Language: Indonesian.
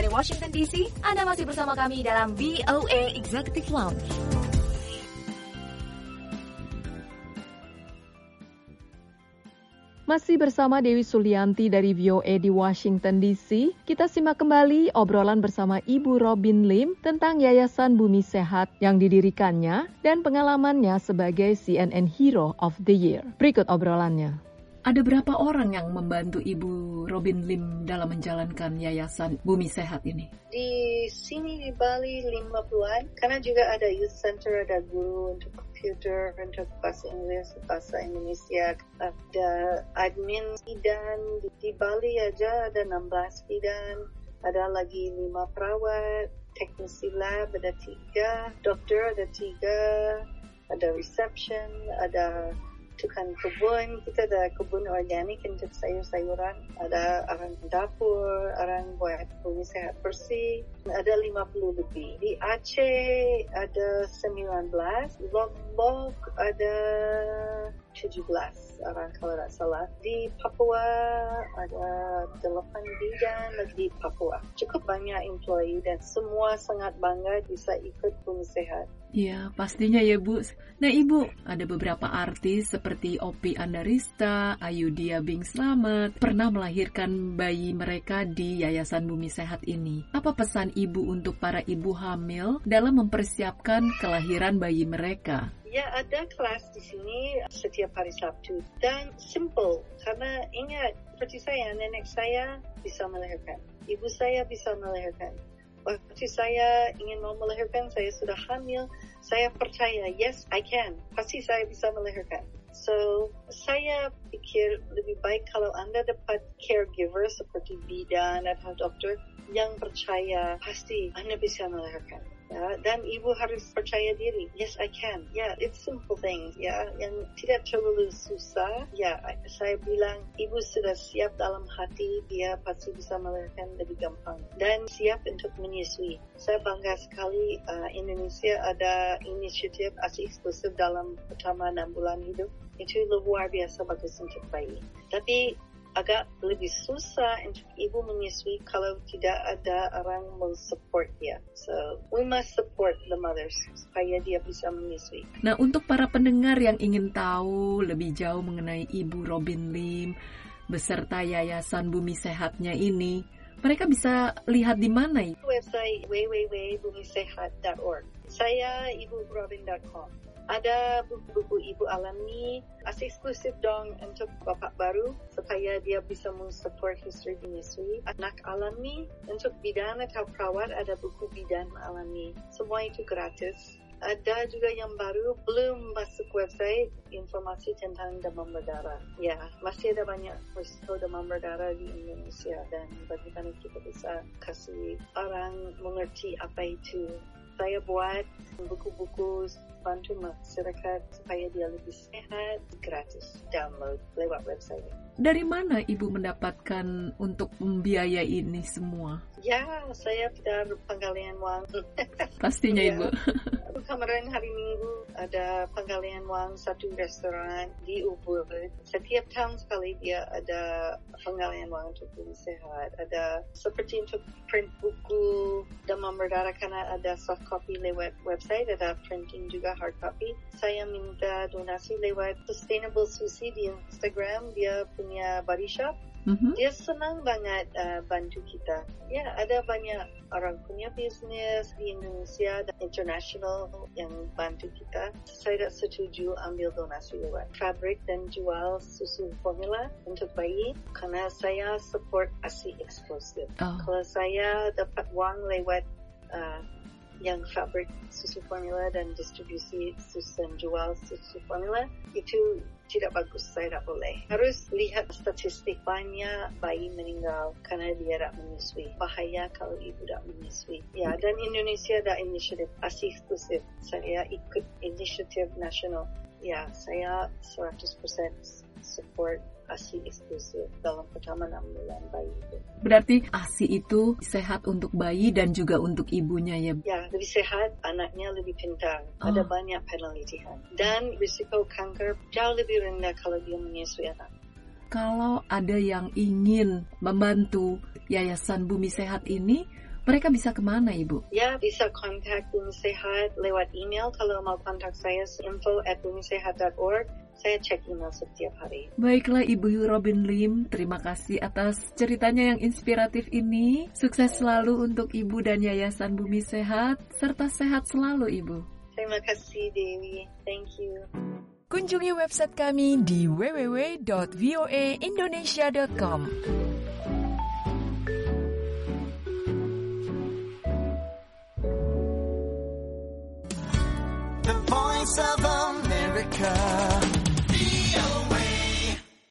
Washington DC. Anda masih bersama kami dalam VOA Executive Lounge. Masih bersama Dewi Sulianti dari VOA di Washington DC, kita simak kembali obrolan bersama Ibu Robin Lim tentang Yayasan Bumi Sehat yang didirikannya dan pengalamannya sebagai CNN Hero of the Year. Berikut obrolannya. Ada berapa orang yang membantu Ibu Robin Lim dalam menjalankan Yayasan Bumi Sehat ini? Di sini di Bali 50-an, karena juga ada youth center, ada guru untuk computer, untuk bahasa Inggris, bahasa Indonesia, ada admin bidan. Di Bali aja ada 16 bidan, ada lagi 5 perawat, teknisi lab ada 3, dokter ada 3, ada reception, ada tukang kebun, kita ada kebun organik untuk sayur-sayuran, ada orang dapur, orang buat bumi sehat bersih, ada 50 lebih. Di Aceh ada 19, Lombok ada 17 orang kalau tak salah. Di Papua ada 8 bidan lagi di Papua. Cukup banyak employee dan semua sangat bangga bisa ikut bumi sehat. Ya, pastinya ya Bu. Nah Ibu, ada beberapa artis seperti Opi Andarista, Ayudhya Bing Slamet pernah melahirkan bayi mereka di Yayasan Bumi Sehat ini. Apa pesan Ibu untuk para ibu hamil dalam mempersiapkan kelahiran bayi mereka? Ya, ada kelas di sini setiap hari Sabtu. Dan simple, karena ingat, seperti saya, nenek saya bisa melahirkan. Ibu saya bisa melahirkan. Waktu saya ingin mau melahirkan, saya sudah hamil. Saya percaya, yes, I can. Pasti saya bisa melahirkan. So, saya pikir lebih baik kalau Anda dapat caregiver seperti bidan atau dokter yang percaya, pasti Anda bisa melahirkan. Ya, dan ibu harus percaya diri. Yes, I can. Yeah, it's simple things. Ya, yang tidak terlalu susah. Ya, saya bilang ibu sudah siap dalam hati. Dia pasti bisa melahirkan lebih gampang dan siap untuk menyusui. Saya bangga sekali Indonesia ada inisiatif ASI eksklusif dalam pertama 6 bulan hidup. Itu luar biasa bagus untuk bayi. Tapi agak lebih susah untuk ibu menyusui kalau tidak ada orang men-support dia. So, we must support the mothers supaya dia bisa menyusui. Nah, untuk para pendengar yang ingin tahu lebih jauh mengenai Ibu Robin Lim beserta Yayasan Bumi Sehatnya ini, mereka bisa lihat di mana? Website www.bumisehat.org. Saya iburobin.com. Ada buku-buku Ibu Alami, ASI eksklusif dong untuk bapak baru supaya dia bisa men-support history menyusui. Anak alami untuk bidan atau perawat ada buku bidan alami. Semua itu gratis. Ada juga yang baru, belum masuk website, informasi tentang demam berdarah. Ya, masih ada banyak risiko demam berdarah di Indonesia dan bagaimana kita bisa kasih orang mengerti apa itu. Saya buat buku-buku bantu masyarakat supaya dia lebih sehat, gratis, download lewat website. Dari mana Ibu mendapatkan untuk membiayai ini semua? Ya, saya dari penggalian wang. Pastinya Ibu. Kemarin hari Minggu ada penggalian wang satu restoran di Ubud. Setiap tahun sekali dia ada penggalian wang untuk bumi sehat. Ada seperti untuk print buku demam berdarah karena ada soft copy lewat website, ada printing juga hard copy. Saya minta donasi lewat Sustainable Susi di Instagram. Dia punya body shop. Dia senang banget bantu kita. Ya, ada banyak orang punya bisnis di Indonesia dan international yang bantu kita. Saya tak setuju ambil donasi lewat fabrik dan jual susu formula untuk bayi karena saya support ASI eksklusif. Kalau saya dapat wang lewat yang fabrik susu formula dan distribusi susu dan jual susu formula, itu tidak bagus, saya tak boleh. Harus lihat statistik banyak bayi meninggal karena dia tak menyusui. Bahaya kalau ibu tak menyusui. Ya, dan Indonesia ada inisiatif ASI eksklusif. Saya ikut inisiatif nasional. Ya, saya 100% support ASI eksklusif dalam pertama 6 bulan bayi itu. Berarti ASI itu sehat untuk bayi dan juga untuk ibunya ya? Ya, lebih sehat, anaknya lebih pintar. Ada banyak penelitian. Dan risiko kanker jauh lebih rendah kalau dia menyusui anak. Kalau ada yang ingin membantu Yayasan Bumi Sehat ini, Mereka bisa kemana, Ibu? Ya, bisa kontak Bumi Sehat lewat email. Kalau mau kontak saya, info@bumisehat.org. Saya cek email setiap hari. Baiklah Ibu Robin Lim, terima kasih atas ceritanya yang inspiratif ini. Sukses selalu untuk Ibu dan Yayasan Bumi Sehat, serta sehat selalu Ibu. Terima kasih Dewi, thank you. Kunjungi website kami di www.voaindonesia.com. The Voice of America.